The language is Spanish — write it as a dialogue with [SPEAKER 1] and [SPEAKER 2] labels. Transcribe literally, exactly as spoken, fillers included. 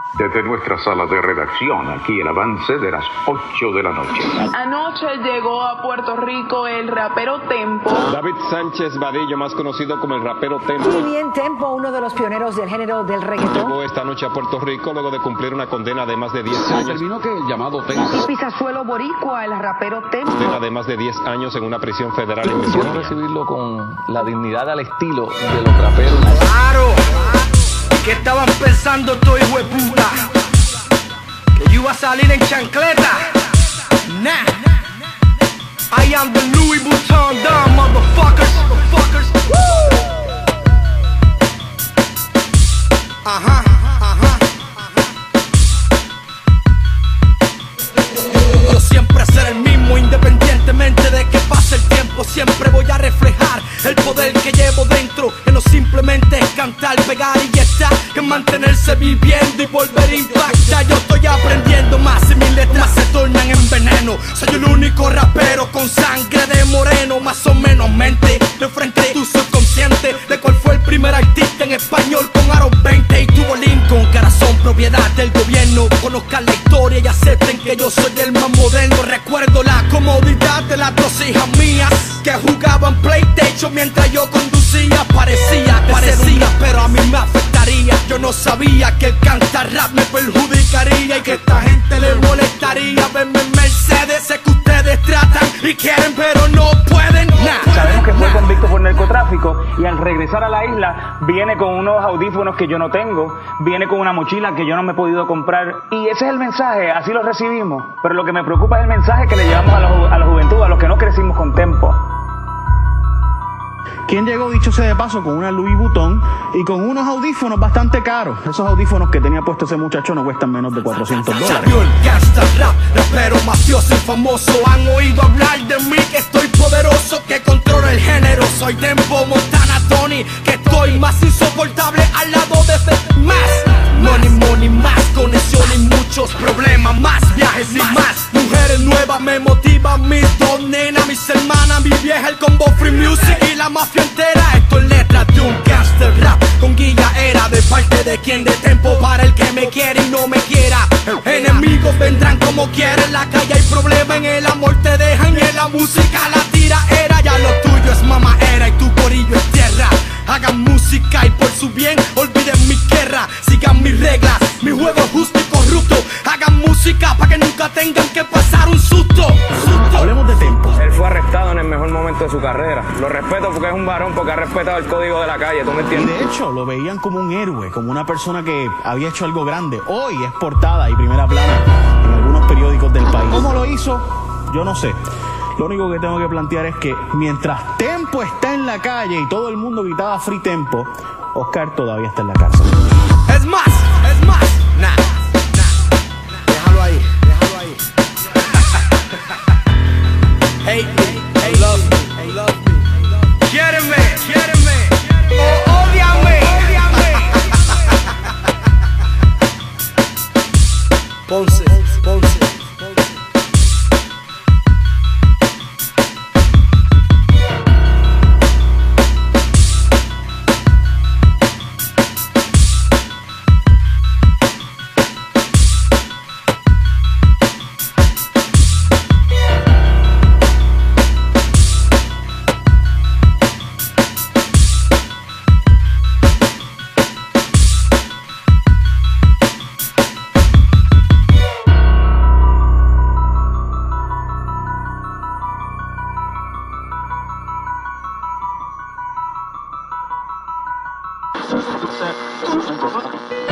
[SPEAKER 1] Desde nuestra sala de redacción, aquí el avance de las ocho de la noche.
[SPEAKER 2] Anoche llegó a Puerto Rico el rapero Tempo.
[SPEAKER 3] David Sánchez Vadillo, más conocido como el rapero Tempo.
[SPEAKER 4] Muy bien, Tempo, uno de los pioneros del género del reggaetón.
[SPEAKER 3] Llegó esta noche a Puerto Rico luego de cumplir una condena de más de diez años.
[SPEAKER 5] Terminó que el llamado Tempo.
[SPEAKER 4] Pisazuelo boricua, el rapero Tempo.
[SPEAKER 3] Condena de más de diez años en una prisión federal en
[SPEAKER 5] Quiero recibirlo con la dignidad al estilo de los raperos.
[SPEAKER 6] Claro, ¿qué estaban pensando tú, hijo de puta? Que yo iba a salir en chancleta. Nah, I am the Louis Vuitton Don, motherfuckers, motherfuckers. Woo. Ajá, ajá. Yo siempre seré el mismo, independientemente de que pase el tiempo. Siempre voy a reflejar el poder que llevo dentro, que no simplemente es cantar, pegar y ya está, que mantenerse viviendo y volver a impactar. Yo estoy aprendiendo más y mis letras se tornan en veneno. Soy el único rapero con sangre de moreno, más o menos mente de frente a tu subconsciente de cuál fue el primer artista en español con aros veinte y tuvo Lincoln, corazón propiedad del gobierno. Conozcan la historia y acepten que yo soy el más moderno. Recuerdo la comodidad de las dos hijas mías que jugaban PlayStation mientras yo conducía. Parecía, parecía, pero a mí me afectaría. Yo no sabía que el cantar rap me perjudicaría y que esta gente le molestaría verme en Mercedes. Sé que ustedes tratan y quieren, pero no pueden. Nah,
[SPEAKER 7] sabemos que fue convicto por narcotráfico y al regresar a la isla viene con unos audífonos que yo no tengo, viene con una mochila que yo no me he podido comprar y ese es el mensaje, así lo recibimos. Pero lo que me preocupa es el mensaje que le llevamos a la, ju- a la juventud, a los que no crecimos con Tempo.
[SPEAKER 8] ¿Quién llegó, dicho sea de paso, con una Louis Vuitton y con unos audífonos bastante caros? Esos audífonos que tenía puesto ese muchacho no cuestan menos de cuatrocientos dólares.
[SPEAKER 6] Yo el gangsta rap, rapero mafioso y famoso. Han oído hablar de mí, que estoy poderoso, que controlo el género. Soy Tempo, Montana, Tony, que estoy más insoportable al lado de este más. Money, money, más conexiones y muchos problemas, más viajes y más. Mujeres nuevas me motivan, mis dos nenas, mis hermanas, mi vieja, el combo Free Music y la mafia entera. Esto es letras de un gangster rap con guía era de parte de quien de Tempo para el que me quiere y no me quiera. Enemigos vendrán como quiera, en la calle hay problema, en el amor te dejan y en la música la tira era. Ya lo tuyo es mamaera y tu corillo es tierra. Hagan música y por su bien olviden mi guerra. Sigan mis reglas, mi juego es justo y corrupto. Hagan música para que nunca tengan que pasar un susto, susto.
[SPEAKER 8] Hablemos de Tempo.
[SPEAKER 7] Él fue arrestado en el mejor momento de su carrera. Lo respeto porque es un varón, porque ha respetado el código de la calle, ¿tú me
[SPEAKER 8] Y
[SPEAKER 7] entiendes?
[SPEAKER 8] de hecho, lo veían como un héroe, como una persona que había hecho algo grande. Hoy es portada y primera plana en algunos periódicos del país. ¿Cómo lo hizo? Yo no sé. Lo único que tengo que plantear es que mientras Tempo está en la calle y todo el mundo gritaba Free Tempo, Oscar todavía está en la cárcel.
[SPEAKER 6] Es más, es más, nah, nah, déjalo ahí, déjalo ahí. Hey, hey, love me, hey, love me. Quiéreme, quiéreme, o ódiame, ódiame. Ponce, Ponce.
[SPEAKER 2] Set.